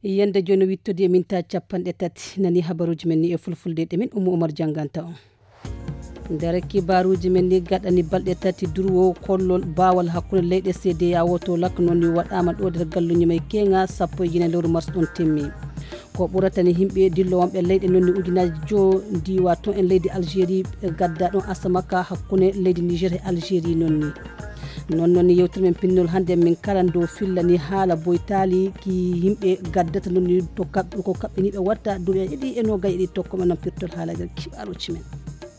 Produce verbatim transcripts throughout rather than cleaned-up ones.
yende joni wittodi minta capanɗe tati nani habaruji men ni e fulfulde ɗe min Umu Umar janganta on nder kibaruji men ni gaɗani balɗe tati durwo kollol bawal hakkude leyɗe C D A O to lakno ni waɗama ɗo nder galluñi may kenga sappo e jine lewru mars ɗon timmi ko ɓuratani himɓe dillo wonɓe leyɗe nonni ujunaji jo diwa ton en leydi Algérie gadda ɗon asamaka hakkude leydi Niger e Algérie nonni non non yewtere men pinnol hande min karando fillani haala boytali ki yimɓe gaddata nonni to kabɓe ko kaɓɓiniɓe watta duuɓi ɗiɗi e no gayi ɗi tokkoma non pirtol haala nder kibaruji men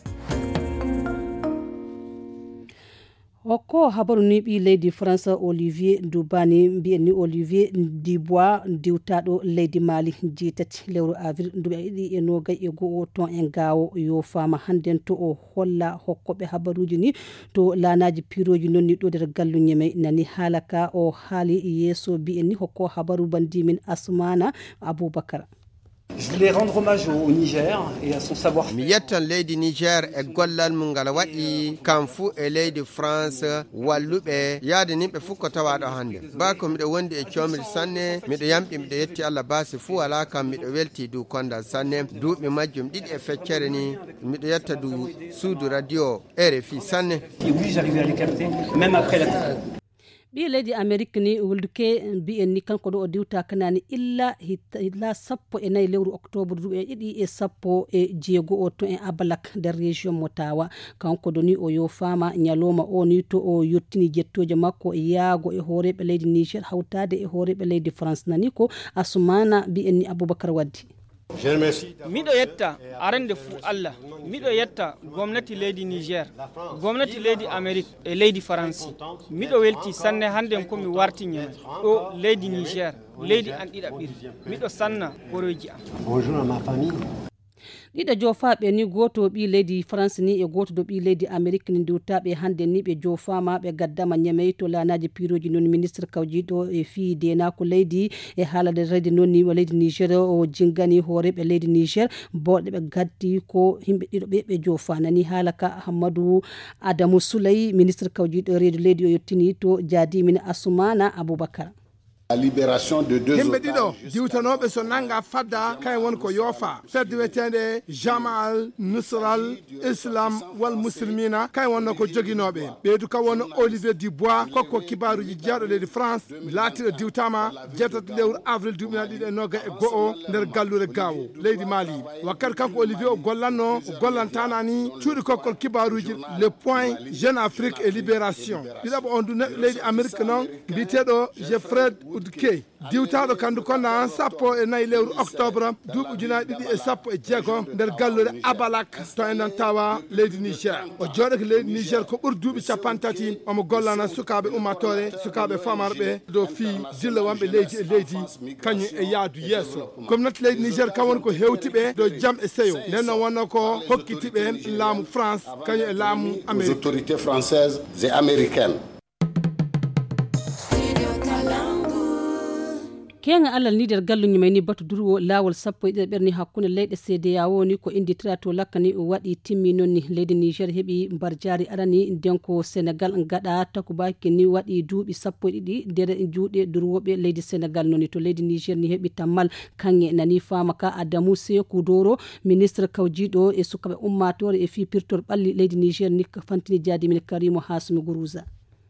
hokko habaru ni ɓi leydi France Olivier Dubani mbiyen ni Olivier Dubois diwtaɗo leydi Mali jeetati lewru avril duuɓi ɗiɗi e nogay e go'o ton en gawo yo fama hannden to o holla hokkoɓe habaruji ni to lanaji piroji nonni ɗo nder galluñe may nani haala ka o haali yeeso mbiyen ni hokko habaru bandimin Asmana Aboubakar. Je voulais rendre hommage au Niger et à son savoir-faire. Mi yettan leydi Niger e gollal mum ngal waɗi kam fuu e leydi France walluɓe yaade nimɓe fof ko tawaɗo hannde ba ko miɗo wondi e comri sanne miɗo yamɗi miɗo yetti Allah baasi fuu wala kam miɗo welti dow kondal sanne duuɓi majjum ɗiɗi e feccere ni miɗo yetta dow suudu radio R F I sanne. Oui, j'arrivais à les capter même après la ɓi leydi Amérique ni wulduke mbiyen ni kanko ɗo o diwta kanani illa illa sappo e nayyi lewru octobre duuɓi e ɗiɗi e sappo e jeego o to en Abalak nder région mo Tawa kanko do ni o yo fama ñaloma o ni to o yottini jettoje makko e yaago e hooreɓe leydi Niger hawtade e hooreɓe leydi France nani ko Asumana mbiyen ni Aboubacar waddi. miɗo yetta arande fuu Allah miɗo yetta gomnati leydi Niger gomnati leydi Amérique e leydi France miɗo welti sanne hande komi warti ñame ɗo leydi Niger leydi an ɗiɗaɓiri miɗo sanna koroji am. Bonjour à ma famille. ɗiɗo jofaɓe ni goto ɓi leydi France ni e goto do ɓi leydi Amérique ni diwtaɓe hande ni ɓe jofama ɓe gaddama ñamey to lanaji piroji non ministre kawjiɗo e fi dena ko leydi e haalade rede nonni o leydi Niger o jingani hooreɓe leydi Niger bawɗe ɓe gaddi ko himɓe ɗiɗo ɓe ɓe jofa nani haala ka Ahmadou Adamou Souley ministre kawjiɗo reedu leydi o yettini to jaadimin Assoumana Aboubacar. La libération de deux himɓe ɗiɗo diwtanoɓe so nanga fadda kay won ko yoofa fedde wetende Jamal Nusral Islam wal Muslimina kay wonno ko joguinoɓe ɓeydu ka won Olivier Dubois kokko kibaruji jeeɗo leydi France laatiɗo diwtama jeetato lewru avril duuɓi ɗiɗi e noga e go'o nder gallure gawo leydi Mali wakkati kanko Olivier o gollanno o gollantanani cuuɗi kokkol kibaruji le point Jeune Afrique et Libération ɗiɗaɓo on du neɗɗo leydi Amérique noon mbiteɗo Geoffrey Udke diwtaɗo kandu konna sappo e nayyi lewru octobre duuɓi ujunaji ɗiɗi e sappo e jeegom nder gallure Abalak to enen tawa leydi Niger o jooɗake leydi Niger ko ɓuuri duuɓi capan tati omo gollana sukaɓe ummatore sukaɓe famarɓe dow fi dilla wonɓe leydi e leydi kañum e yaadu yeeso gomnati leydi Niger kam woni ko hewtiɓe dow jaam e seyo nden noon wonno ko hokkitiɓe laamu France kañum e laamu Amérique. Les autorités françaises et américaines. kenga alal ni nder galluñu may ni batu durwo lawol sappo e ɗiɗi ɓerni hakkunde leyɗe C D A O ni ko inditira to lakkani o waɗi timmi noon ni leydi Niger heɓi mbar jaari arani nden ko Sénégal gaɗa takubaki ni waɗi duuɓi sappo e ɗiɗi nder juuɗe durwoɓe leydi Sénégal noon to leydi Niger ni heɓi tammal kange nani fama ka Adamou Sékou Doro ministre kawjiɗo e sukaɓe ummatore e fi pirtol ɓalli leydi Niger ni fantini jaadimin Karimo Hasmi Gourouza.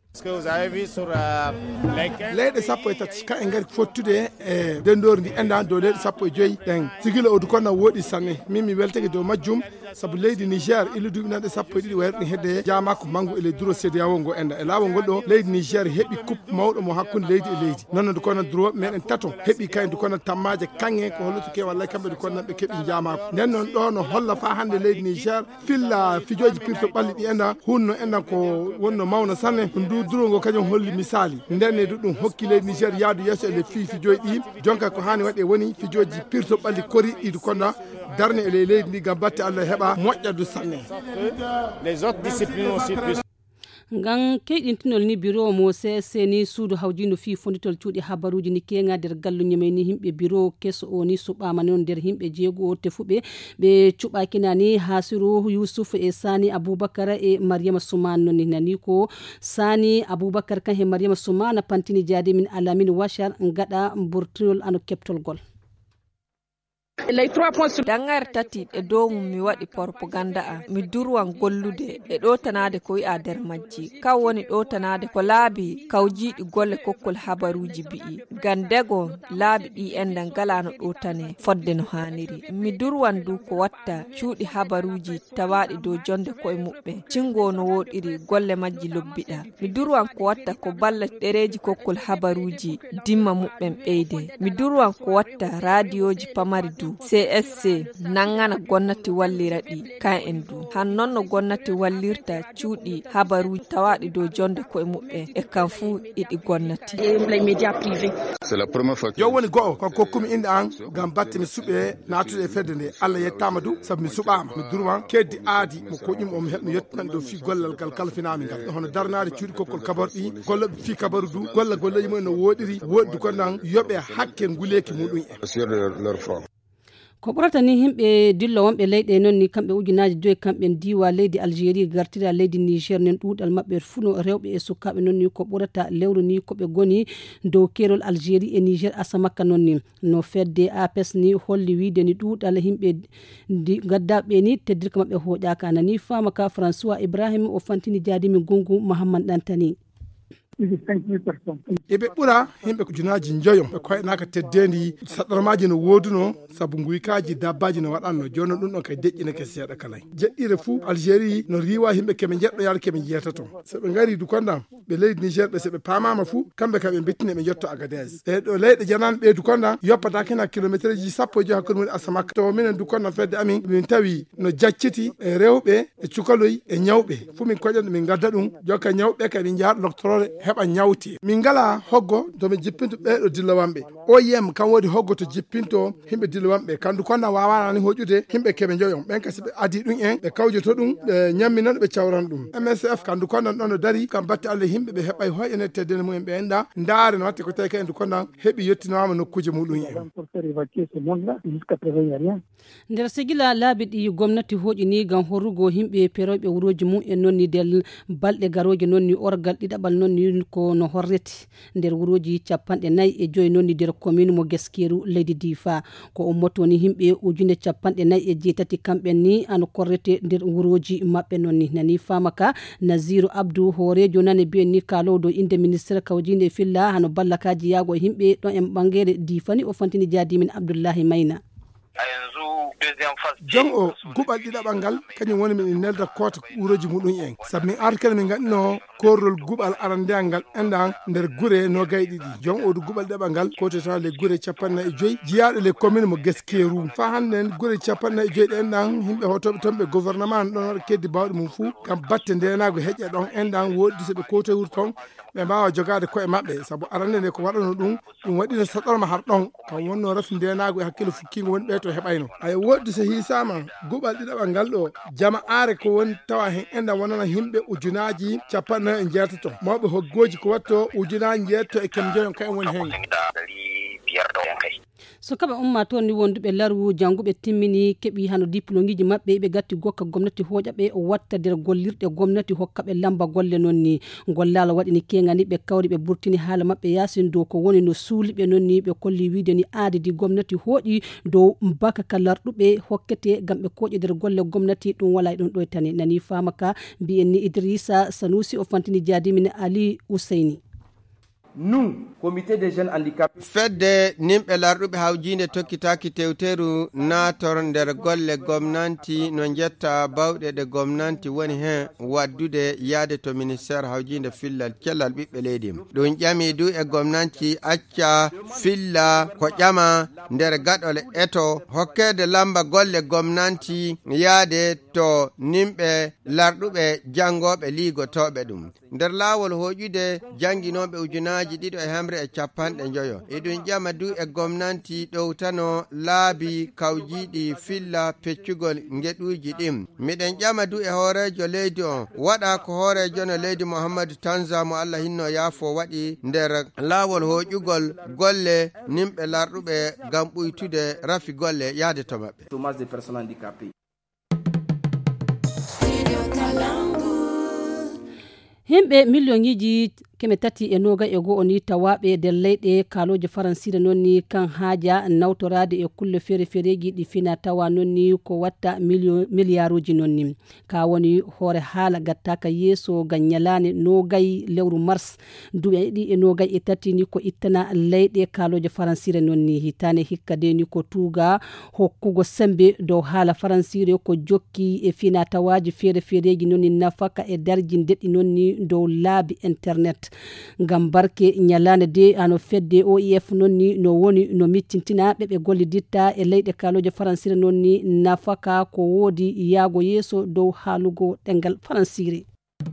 leyɗe sappo e tati ka e gari fottude e ndendori ndi endan dow leyɗe sappo e joyyi ɗen sigila odu konna woɗi sanne min mi weltake dow majjum saabu leydi Niger ille duuɓi nanɗe sappo e ɗiɗi wayre ɗum hedde jamako mangu e leydi duro C D A O ngo enda e laawol ngol ɗo leydi Niger heeɓi coupe mawɗo mo hakkude leydi e leydi noon du kono droit meɗen tato heeɓi kay du kono tammaje kange ko holluto ke walla kamɓe du kono ɓe keeɓi jamako nden noon ɗo no holla fa hande leydi Niger filla fijoji pirto ɓalli ɗi enda hunno endan ko wonno mawno sanne ndu duro ngo kañum holli misali nden ne ɗum hokki leydi Niger yaadu yesso e le fi fijoji ɗi jonka ko hani waɗe woni fijoji pirto ɓalli kori ɗiɗi konna darne e leydi ndi gam batte Allah heɓa moƴƴadu sanne. Les autres disciplines aussi puissent ngan keydintinol ni bureau mo cc ni suudu hawjino fi fonditol cuuɗi habaruji ni kenga nder gallu nyame ni himɓe bureau keso o ni suɓama non nder himɓe jeego tefuɓe ɓe cuɓakinani hasiru yusuf e sani aboubacar e mariama soumane noni nani ko sani aboubacar kan he mariama soumane pantini jaade min alamin wachar gaɗa burtinol ano keptolgol. dangar tati e dow mum mi waɗi propaganda a mi durwan gollude e ɗotanade ko wi'a nder majji kaw woni ɗotanade ko laabi kawjiɗi golle kokkol habaruji bi'i gandego laabi ɗi endan galano ɗotane fodde no haniri mi durwan du ko watta cuuɗi habaruji tawaɗi dow jonde koye muɓɓe cingo no woɗiri golle majji lobbiɗa mi durwan ko watta ko balla ɗereji kokkol habaruji dimma muɓɓen ɓeyde mi durwan ko watta radioji pamari du C S C nangana gonnati wallira ɗi kan en du han non no gonnati wallirta cuuɗi habaru tawaɗi dow jonde koye muɓɓe e kan fuu iɗi gonnati yo woni go'o ko kokkumi inde an gam batte mi suuɓe natude e fedde nde Allah yettama du saabu mi suɓama mi durwan keddi aadi mo koƴum o mi heɓ mi yettinan ɗo fi gollal gal kalfinami ngal hono darnade cuuɗi kokkol kabaru ɗi golle fi kabaru du golla golleji mumen no woɗiri woɗdu ko nan yoɓe hakke nguleki muɗum en ko ɓurata ni himɓe dillo wonɓe leyɗe noon ni kamɓe ujunaji joyi kamɓe diwa leydi algérie gartira leydi niger nen ɗuuɗal maɓɓe funo rewɓe e sukaɓe noon ni ko ɓurata lewru ni koɓe goni dow kerol algérie e niger asamakka noon ni no fedde apes ni holli wiide ni ɗuuɗal himɓe gaddaɓe ni teddirka maɓɓe hoƴaka nani fama ka françois ibrahima o fantini jaadimi gungu mahamman ɗantani eɓe ɓura himɓe ko junaji joyon ɓe koynaka teddendi saɗormaji no woduno saabu guykaji dabbaji no waɗanno joni ɗum ɗon kay deƴƴinake seeɗa kalay jeɗɗire fou algérie no riwa himɓe keɓe jeɗɗo yaade keɓe jeyata toon soɓe gari du kondam ɓe leydi niger ɓe soɓe pamama fou kamɓe kam ɓe bettine ɓe jotto agadez e ɗo leyɗe janane ɓe du kondam yoppata kena kilométre ji sappo e joyi hakkude mumen asamakka to minen du kondam fedde amin min tawi no jacciti e rewɓe e cukaloy e ñawɓe fou min koƴan min gadda ɗum jokka ñawɓe kadi jaaɗo doctorore heɓa ñawti min ngala hoggo tomi jippinto ɓeɗo dillowanɓe o yiyam kam wodi hoggo to jippinto himɓe dillowanɓe kandu konna wawanani hoƴude himɓe keɓe joyon ɓen kasi ɓe adi ɗum en ɓe kawjoto ɗum ɓe ñammina ɓe cawran ɗum M S F kandu konnan ɗon no dari kam batte Allah himɓe ɓe heɓay hoƴene teddene mumen ɓe enda ndaare no watte ko tawi kaen du konnan heeɓi yettinawama nokkuje muɗum en nder sigila laabi ɗi gomnati hoƴini gam horrugo himɓe perewɓe wuroji mum en noon ni del balɗe garoje noon ni orgal ɗiɗaɓal noon ni ko no horrete nder wuroji capanɗe nayyi e joyi noon ni nder commune mo Gueskeru leydi Difa ko ummoto ni himɓe ujune capanɗe nayyi e jeetati kamɓen ni ano korrete nder wuroji maɓɓe noon ni nani famaka Naziru Abdou horejo nane biyen ni kalowo dow inde ministére kawjinde filla hano ballakaji yaago himɓe ɗon en ɓangere Difa ni o fantini jaadimin Abdoullahi Mayna jon o guɓal ɗiɗaɓal ngal kañum woni min nelda koota wuroji muɗum en saabu min arkene min ganduno korrol guɓal arandeyal ngal endan nder guure no gay ɗiɗi jon o du guɓal ɗiɗaɓal ngal koteta le guure capannayyi e joyyi jiyaɗo le commune mo Gueskeru fa hande en guure capannayyi e joyyi ɗe endan himɓe hotoɓe toon ɓe gouvernement ɗon waɗa keddi bawɗe mum fou kam batte ndenago heƴƴa ɗon endan woɗɗi soɓe kotoy wuur toon ɓe mbawa jogade koye maɓɓe saabu arande nde ko waɗano ɗum ɗum waɗino saɗorma har ɗon kam wonno rafi ndenago e hakkille fukkigo woni ɓe to heɓayno ay woɗɗi so hisama guɓal ɗiɗaɓal ngal ɗo jama are ko woni tawa hen endan wonana himɓe ujunaji capannayyi e jeetato mawɓe hoggoji ko watto ujunaji jeetto e kem joyon kayen woni hen so kaba umma toon ni wonduɓe laru janguɓe timmini keeɓi hano diplôme ji maɓɓe ɓe gatti gokka gomnati hoƴaɓe o watta nder gollirɗe gomnati hokkaɓe lamba golle noon ni gollala waɗini kegani ɓe kawri ɓe burtini haala maɓɓe yasin dow ko woni no suuliɓe noon ni ɓe kolli wiide ni aadidi gomnati hooƴi dow mbaka ka larɗuɓe hokkete gam ɓe koƴe nder golle gomnati ɗum wala e ɗon ɗo tani nani famaka mbiyen ni Idrissa Sanusi o fantini jaadimin Ali Ousseini nous comité des jeunes handicapés fedde nimɓe larɗuɓe hawjinde tokkitaki tewteru nator nder golle gomnanti no jetta bawɗe ɗe gomnanti woni hen waddude yaade to ministére hawjinde fillal cellal ɓiɓɓe leydi ɗum ƴami du e gomnanti acca filla ko ƴama nder gaɗole eto hokkede lamba golle gomnanti yaade to nimɓe larɗuɓe jangoɓe ligotoɓe ɗum nder laawol hoƴude janginoɓe ujunaji ɗiɗo e hemre e capanɗe joyo eɗum ƴama du e gomnanti ɗowtano laabi kawjiɗi filla peccugol ngeɗuji ɗin miɗen ƴama du e hoorejo leydi on waɗa ko hoorejo no leydi mouhammadou tanza mo allah hinno yaafo waɗi nder laawol hoƴugol golle nimɓe larɗuɓe gam ɓuytude rafi golle yaade to maɓɓe. himɓe millioniji keme tati e noga e go oni tawaɓe nder leyɗe kaloje faransire nonni kan haaja nawtorade e kulle feere feereji ɗi fina tawa nonni ko watta milliarduji nonni ka woni hoore haala gattaka yeeso gam ñalane nogay lewru mars duuɓi ɗi e nogay e tati ni ko ittana leyɗe kaloje faransire nonni hitane hikka de ni ko tuuga hokkugo sembe dow haala faransire ko jokki e fina tawaji feere feereji nonni nafaka e darji deɗɗi nonni dow laabi internet ngam barke ñalande de ano fedde O I F nonni no woni no mittintina ɓe ɓe golliditta e leyɗe kaloje faransire nonni nafaka ko woodi yaago yeeso dow haalugo ɗengal faransire.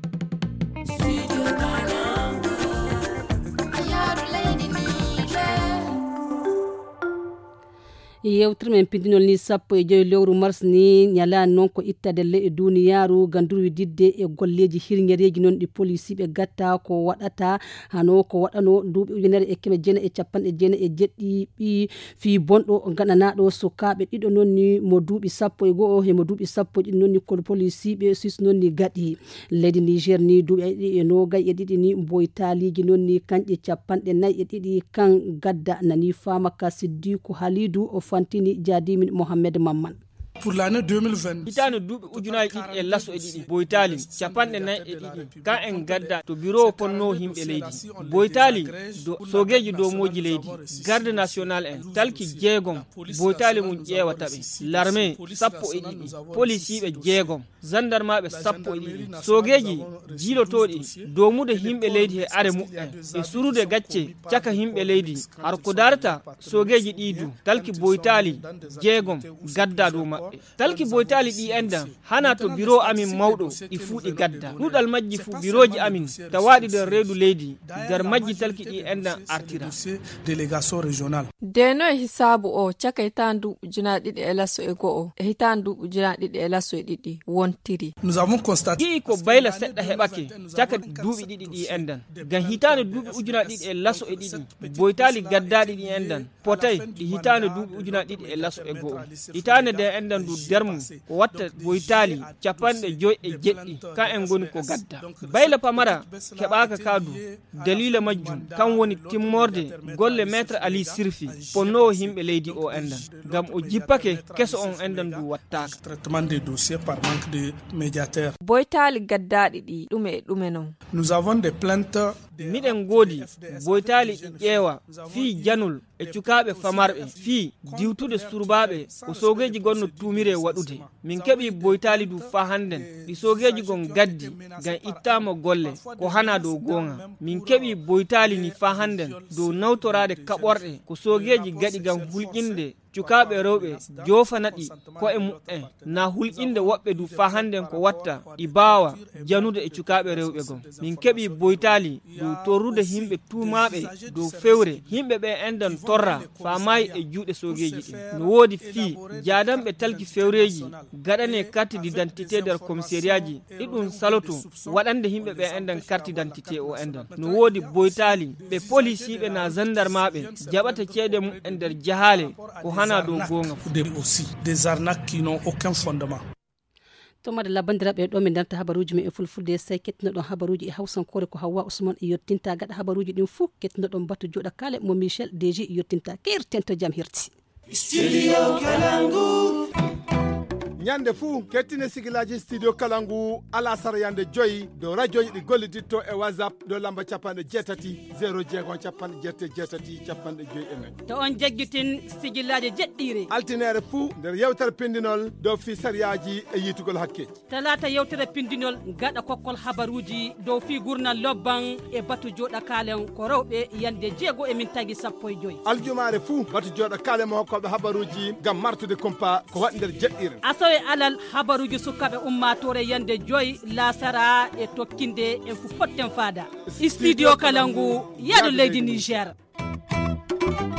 yewtere men pindinol ni sappo e joyi lewru mars ni ñalani noon ko ittade le e duniyaru ganduru didde e golleji hirñereji noon ɗi polisi ɓe gatta ko waɗata hano ko waɗano duuɓi ujunere e keme jeena e capanɗe jeena e jeɗɗiɓi fi bonɗo gananaɗo sukaɓe ɗiɗo noon ni mo duuɓi sappo e goho e mo duuɓi sappo ɗiɗi noon ni ko polisi ɓe sus noon ni gaɗi leydi Niger ni duuɓi ɗiɗi e nogay e ɗiɗi ni boytaliji noon ni kanƴe capanɗe nayyi e ɗiɗi kan gadda nani famaka siddiku halidou o fantini jadimin Mohamed Mamman. Pour l'année deux mille vingt hitano duuɓi ujunaji ɗiɗi e lasso e ɗiɗi boytali capanɗe nayyi e ɗiɗi ka en gadda to bureau ponno himɓe leydi boytali do sogeji dow moji leydi garde national en talki jeegom boytali mum ƴewataɓe l'armée sappo e ɗiɗi police yiɓe jeegom gendarmaɓe sappo e ɗiɗi sogeji jiilotoɗi domude himɓe leydi he are mu'en e surude gacce caka himɓe leydi har ko darata sogeji ɗidu talki boytali jeegom gadda dow maɓɓe talki boytali ɗi endan hana to bureau amin mawɗo ɗi fuuɗi gadda ɗuɗal majji fu bureauji amin tawaɗi nder reedu leydi nder majji talki ɗi endan artira délégation régionale deno e hisabu o caka hitan du ujuna ɗiɗi e lasso e go'o e hitan du ujuna ɗiɗi e lasso e ɗiɗi wontiri nous avons constaté yi ko bayla seɗɗa heɓake caka duuɓi ɗiɗi ɗi endan gam hitande duuɓi ujuna ɗiɗi e lasso e ɗiɗi boytali gaddaɗi ɗi endan potay ɗi hitande duuɓi ujuna ɗiɗi e lasso e go'o hitande de endan du dermu ko watta boytali capanɗe joyi e jeɗɗi ka en goni ko gadda bayla pamara keɓaka kadu dalila majjum kan woni timmorde golle maître Ali Sirfi ponnowo himɓe leydi o endan gam o jippake keso on endan du wattaka traitement des dossiers par manque de médiateur boytali gaddaɗi ɗi ɗume e ɗume non nous avons des plaintes miɗen goodi boytali ɗi ƴeewa fii janol e cukaɓe famarɓe fii diwtude surbaɓe ko sogeji gonno tumire waɗude min keeɓi boytali du fa hannden ɗi sogeji gon gaddi gam ittama golle ko hana dow gonga min keeɓi boytali ni fa hannden dow nawtorade kaɓorɗe ko sogeji gaɗi gam hulƴinde cukaɓe rewɓe jofanaɗi ko e mu'en na hulƴinde woɓɓe du fa hannden ko watta ɗi bawa janude e cukaɓe rewɓe gon min keeɓi boytali dow torrude himɓe tumaɓe dow fewre himɓe ɓe endan torra famayi e juuɗe sogeji ɗin no woodi fii jadanɓe talki fewreji gaɗane carte d'identité nder commissariat ji ɗiɗum saloto waɗande himɓe ɓe endan carte d'identité o endan no woodi boytali ɓe policiɓe na gendarmaɓe jaɓata ceede mum e nder jahale ko hana dow gonga aussi des arnaques qui n'ont aucun fondement. to madalla bandiraɓe ɗo min darta habaruji men e fulfulde say kettinoɗon habaruji e hawsankore ko Hawwa Ousmane e yettinta gaɗa habaruji ɗin fuu kettinoɗon battu joɗa kale mo Michel D G yettinta keirten to jam hirti Studio Kalangu ñande fuu kettine sigilaji studio Kalangu ala sara yande joyi dow radio ɗi golliditto e whatsapp dow lamba capanɗe jeetati zéro jeegon capanɗe jeette jeetati capanɗe joyi e nayyi to on jagguitin sigillaji jeɗɗire altinere fuu nder yewtere pindinol dow fi sariyaji e yitugol hakkeji talata yewtere pindinol gaɗa kokkol habaruji dow fi gurnal lobban e batu joɗa kalen ko rewɓe yande jeego e min tagui sappo e joyi aljumare fuu batu joɗa kalen mo hokkoɓe habaruji gam martude compa ko waɗi nder jeɗɗire e alal habaruji sukaɓe ummatore yande joyi lasara e tokkinde e fu potten fada studio Kalangu yaɗo leydi Niger.